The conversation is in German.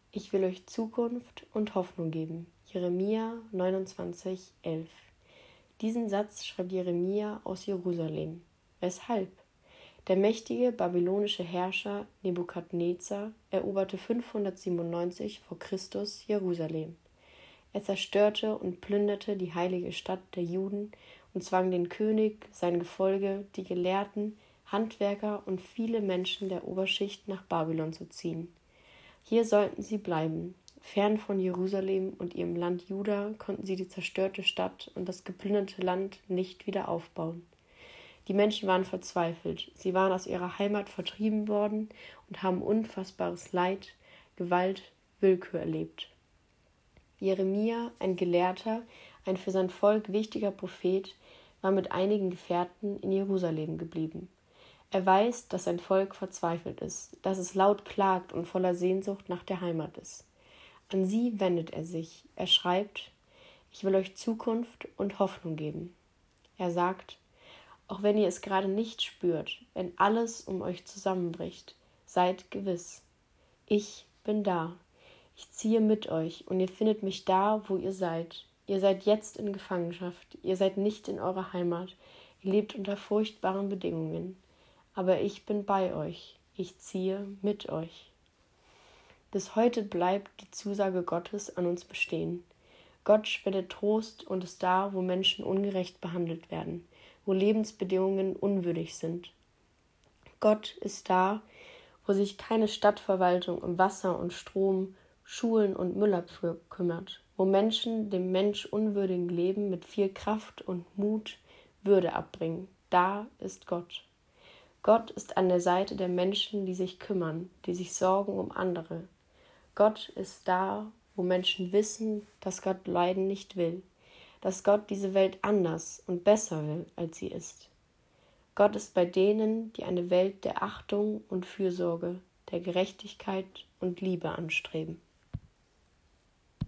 Ich will euch Zukunft und Hoffnung geben. Jeremia 29,11. Diesen Satz schreibt Jeremia aus Jerusalem. Weshalb? Der mächtige babylonische Herrscher Nebukadnezar eroberte 597 vor Christus Jerusalem. Er zerstörte und plünderte die heilige Stadt der Juden und zwang den König, sein Gefolge, die Gelehrten, Handwerker und viele Menschen der Oberschicht nach Babylon zu ziehen. Hier sollten sie bleiben. Fern von Jerusalem und ihrem Land Juda konnten sie die zerstörte Stadt und das geplünderte Land nicht wieder aufbauen. Die Menschen waren verzweifelt. Sie waren aus ihrer Heimat vertrieben worden und haben unfassbares Leid, Gewalt, Willkür erlebt. Jeremia, ein Gelehrter, ein für sein Volk wichtiger Prophet, war mit einigen Gefährten in Jerusalem geblieben. Er weiß, dass sein Volk verzweifelt ist, dass es laut klagt und voller Sehnsucht nach der Heimat ist. An sie wendet er sich. Er schreibt: Ich will euch Zukunft und Hoffnung geben. Er sagt: Auch wenn ihr es gerade nicht spürt, wenn alles um euch zusammenbricht, seid gewiss. Ich bin da. Ich ziehe mit euch und ihr findet mich da, wo ihr seid. Ihr seid jetzt in Gefangenschaft. Ihr seid nicht in eurer Heimat. Ihr lebt unter furchtbaren Bedingungen. Aber ich bin bei euch. Ich ziehe mit euch. Bis heute bleibt die Zusage Gottes an uns bestehen. Gott spendet Trost und ist da, wo Menschen ungerecht behandelt werden, wo Lebensbedingungen unwürdig sind. Gott ist da, wo sich keine Stadtverwaltung um Wasser und Strom, Schulen und Müllabfuhr kümmert, wo Menschen dem menschunwürdigen Leben mit viel Kraft und Mut Würde abbringen. Da ist Gott. Gott ist an der Seite der Menschen, die sich kümmern, die sich sorgen um andere. Gott ist da, wo Menschen wissen, dass Gott Leiden nicht will, dass Gott diese Welt anders und besser will, als sie ist. Gott ist bei denen, die eine Welt der Achtung und Fürsorge, der Gerechtigkeit und Liebe anstreben.